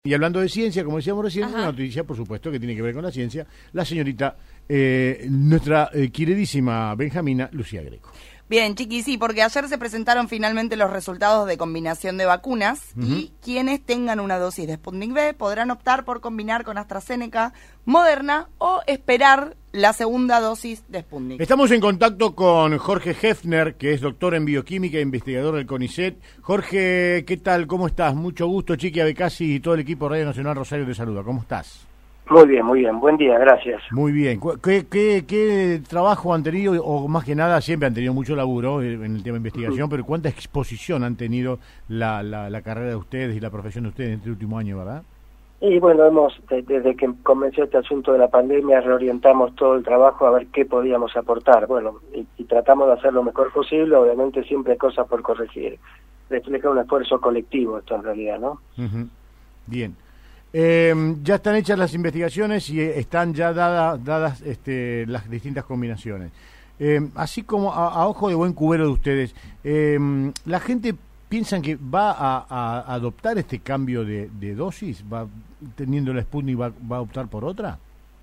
Y hablando de ciencia, como decíamos recién, Ajá. una noticia, por supuesto, que tiene que ver con la ciencia, la señorita, nuestra queridísima Benjamina Lucía Greco. Bien, Chiqui, sí, porque ayer se presentaron finalmente los resultados de combinación de vacunas y quienes tengan una dosis de Sputnik V podrán optar por combinar con AstraZeneca, Moderna o esperar la segunda dosis de Sputnik. Estamos en contacto con Jorge Hefner, que es doctor en bioquímica e investigador del CONICET. Jorge, ¿qué tal? ¿Cómo estás? Mucho gusto, Chiqui Abecasi y todo el equipo de Radio Nacional Rosario te saluda. ¿Cómo estás? Muy bien, muy bien. Buen día, gracias. Muy bien. ¿Qué trabajo han tenido, o más que nada, siempre han tenido mucho laburo en el tema de investigación, pero cuánta exposición han tenido la carrera de ustedes y la profesión de ustedes en este último año, verdad? Y bueno, desde que comenzó este asunto de la pandemia, reorientamos todo el trabajo a ver qué podíamos aportar. Bueno, y tratamos de hacer lo mejor posible, obviamente siempre hay cosas por corregir. Refleja un esfuerzo colectivo esto en realidad, ¿no? Bien. Ya están hechas las investigaciones y están ya dadas las distintas combinaciones. Así como a ojo de buen cubero de ustedes, la gente piensan que va a adoptar este cambio de dosis, va teniendo la Sputnik, va a optar por otra.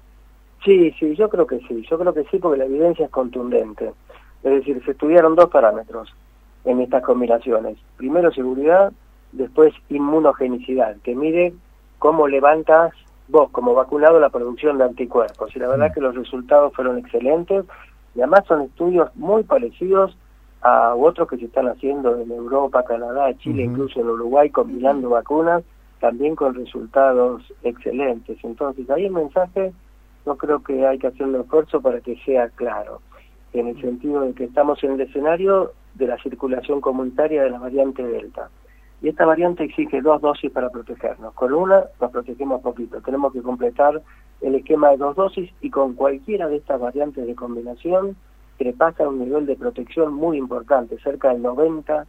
Sí, yo creo que sí. Yo creo que sí porque la evidencia es contundente. Es decir, se estudiaron dos parámetros en estas combinaciones. Primero, seguridad, después inmunogenicidad, que mide cómo levantas vos como vacunado la producción de anticuerpos. Y la verdad que los resultados fueron excelentes y además son estudios muy parecidos a otros que se están haciendo en Europa, Canadá, Chile, incluso en Uruguay, combinando vacunas, también con resultados excelentes. Entonces ahí el mensaje yo creo que hay que hacer un esfuerzo para que sea claro, en el sentido de que estamos en el escenario de la circulación comunitaria de la variante Delta. Y esta variante exige 2 dosis para protegernos. Con una nos protegemos poquito. Tenemos que completar el esquema de 2 dosis y con cualquiera de estas variantes de combinación pasa un nivel de protección muy importante, cerca del 90%.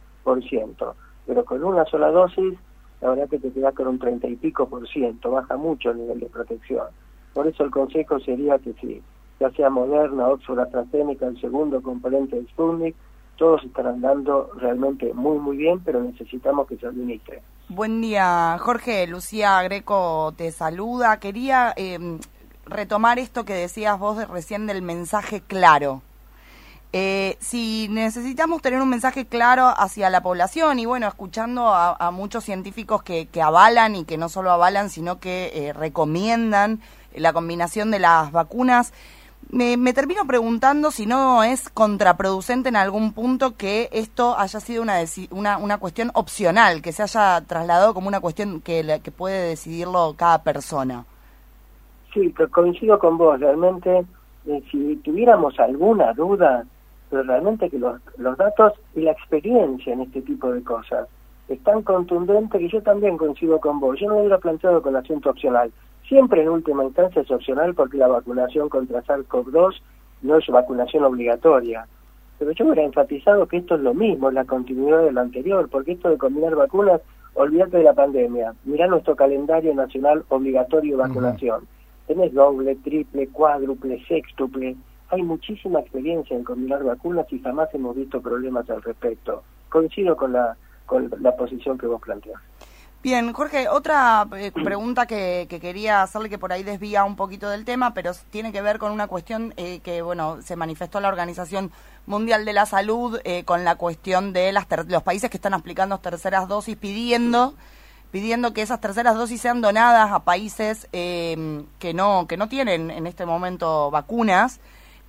Pero con una sola dosis, la verdad que te quedas con un 30 y pico %, baja mucho el nivel de protección. Por eso el consejo sería que sí, ya sea Moderna, Oxford, AstraZeneca, el segundo componente de Sputnik, todos están andando realmente muy bien, pero necesitamos que se administre. Buen día, Jorge. Lucía Greco te saluda. Quería retomar esto que decías vos recién del mensaje claro. Si necesitamos tener un mensaje claro hacia la población, y bueno, escuchando a muchos científicos que avalan y que no solo avalan, sino que recomiendan la combinación de las vacunas, me termino preguntando si no es contraproducente en algún punto que esto haya sido una cuestión opcional, que se haya trasladado como una cuestión que puede decidirlo cada persona. Sí, coincido con vos. Realmente, si tuviéramos alguna duda, pero realmente que los datos y la experiencia en este tipo de cosas es tan contundente que yo también coincido con vos. Yo no lo hubiera planteado con asunto opcional. Siempre en última instancia es opcional porque la vacunación contra SARS-CoV-2 no es vacunación obligatoria. Pero yo hubiera enfatizado que esto es lo mismo, es la continuidad de lo anterior, porque esto de combinar vacunas, olvídate de la pandemia. Mirá nuestro calendario nacional obligatorio de vacunación. Tenés doble, triple, cuádruple, sextuple. Hay muchísima experiencia en combinar vacunas y jamás hemos visto problemas al respecto. Coincido con la posición que vos planteás. Bien, Jorge, otra pregunta que quería hacerle, que por ahí desvía un poquito del tema, pero tiene que ver con una cuestión que, bueno, se manifestó la Organización Mundial de la Salud con la cuestión de los países que están aplicando terceras dosis, pidiendo que esas terceras dosis sean donadas a países que no tienen en este momento vacunas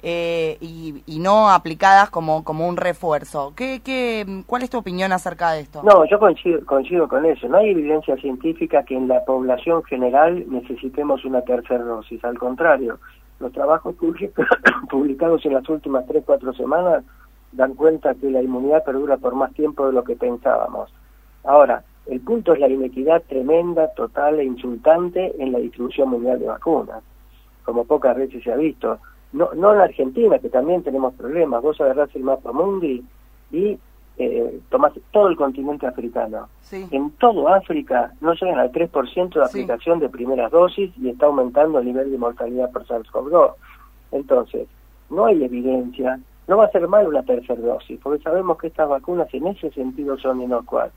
y no aplicadas como un refuerzo. ¿Cuál es tu opinión acerca de esto? No, yo coincido con eso. No hay evidencia científica que en la población general necesitemos una tercera dosis. Al contrario, los trabajos publicados en las últimas 3-4 semanas dan cuenta que la inmunidad perdura por más tiempo de lo que pensábamos. Ahora, el punto es la inequidad tremenda, total e insultante en la distribución mundial de vacunas, como pocas veces se ha visto. No en Argentina, que también tenemos problemas. Vos agarrás el mapa mundi y tomás todo el continente africano. Sí. En todo África no llegan al 3% de aplicación de primeras dosis y está aumentando el nivel de mortalidad por SARS-CoV-2. Entonces, no hay evidencia, no va a ser mal una tercera dosis, porque sabemos que estas vacunas en ese sentido son inocuas.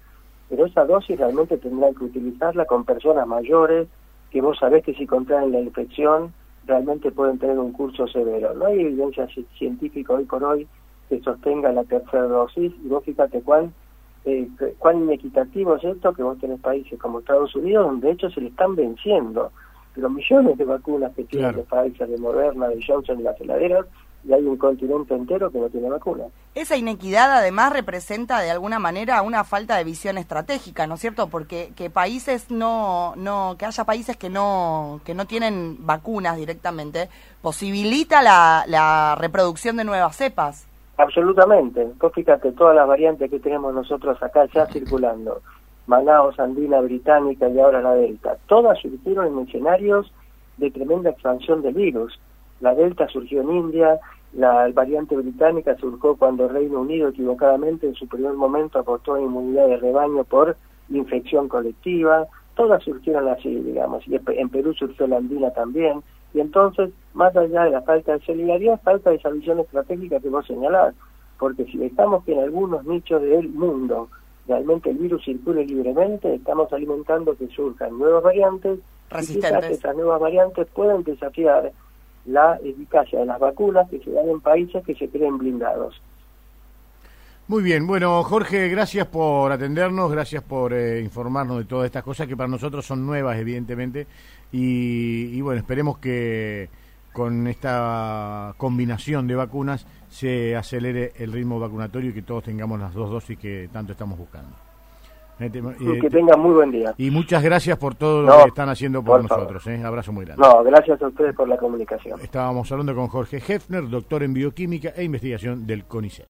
pero esa dosis realmente tendrán que utilizarla con personas mayores, que vos sabés que si contraen la infección realmente pueden tener un curso severo. No hay evidencia científica hoy por hoy que sostenga la tercera dosis, y vos fíjate cuán inequitativo es esto, que vos tenés países como Estados Unidos, donde de hecho se le están venciendo los millones de vacunas que tienen, claro, de Pfizer, de Moderna, de Johnson y las heladeras, y hay un continente entero que no tiene vacuna. Esa inequidad además representa de alguna manera una falta de visión estratégica, ¿no es cierto? Porque que países que haya países que no tienen vacunas directamente, posibilita la reproducción de nuevas cepas. Absolutamente. Vos fíjate, todas las variantes que tenemos nosotros acá ya circulando, Manaos, Andina, Británica y ahora la Delta, todas surgieron en escenarios de tremenda expansión del virus. La Delta surgió en India, la variante británica surgió cuando el Reino Unido equivocadamente en su primer momento apostó en inmunidad de rebaño por infección colectiva. Todas surgieron así, digamos, y en Perú surgió la andina también, y entonces, más allá de la falta de solidaridad, falta de esa visión estratégica que vos señalás, porque si dejamos que en algunos nichos del mundo realmente el virus circule libremente, estamos alimentando que surjan nuevas variantes, resistentes, y quizás esas nuevas variantes puedan desafiar la eficacia de las vacunas que se dan en países que se creen blindados. Muy bien, bueno, Jorge, gracias por atendernos, gracias por informarnos de todas estas cosas que para nosotros son nuevas, evidentemente, y bueno, esperemos que con esta combinación de vacunas se acelere el ritmo vacunatorio y que todos tengamos las 2 dosis que tanto estamos buscando. Que tengan muy buen día. Y muchas gracias por todo lo que están haciendo por nosotros. Abrazo muy grande. No, gracias a ustedes por la comunicación. Estábamos hablando con Jorge Hefner, doctor en bioquímica e investigación del CONICET.